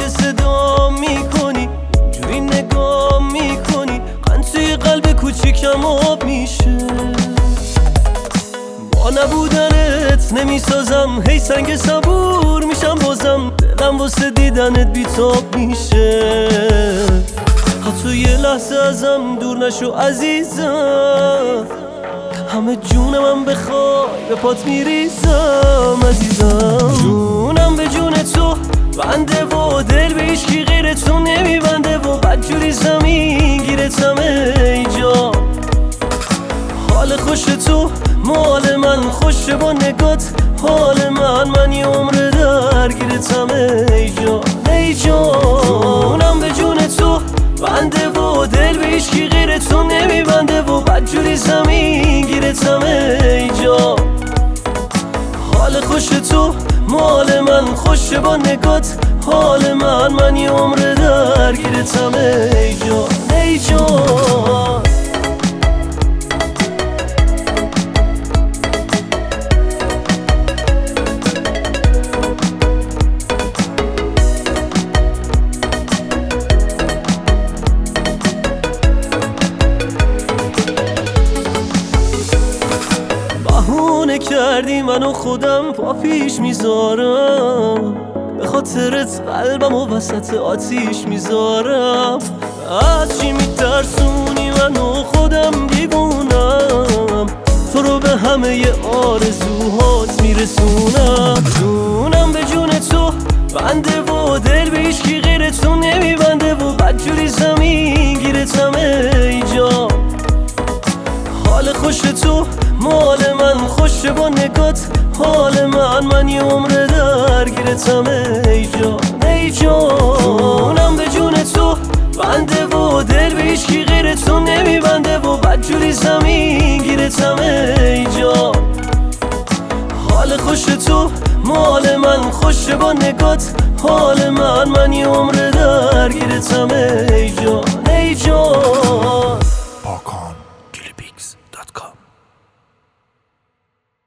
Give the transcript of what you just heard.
که صدا میکنی، جوری نگاه میکنی، قند توی قلب کوچیکم آب میشه. با نبودنت نمیسازم، هی سنگ صبور میشم بازم، دلم واسه دیدنت بیتاب میشه. حتی یه لحظه ازم دور نشو عزیزم، همه جونم بخوای به پات میریزم عزیزم. جونم به جون تو بنده و دل به هیچکی غیر تو نمیبنده و بدجوری زمین گیرتم اینجا. حال خوش تو مال من خوشه با نگات، حال من یه عمر درگیرتم ای جانم به جون تو بنده و دل به هیچکی غیر تو نمیبنده و بدجوری زمین گیرتم اینجا. حال خوش تو مال من خوشه با نگات، حال من یه عمر درگیرتم ای جان. بهونه کردی منو خودم پا پیش میذارم، به خاطرت قلبم و وسط آتیش میذارم. از چی میترسونی منو خودم دیوونم، تو رو به همه آرزوهات میرسونم. جونم به جون تو بنده و دل به هیچکی غیر تو نمیبنده و بدجوری زمین گیرتم اینجا. حال خوش تو مال من خوشه با نگات، حال من یه عمر درگیرتم ای جانم به جون تو بنده و دل به هیچکی غیر تو نمیبنده و بدجوری زمین گیرتم اینجا. حال خوش تو مال من خوشه با نگات، حال من یه عمر درگیرتم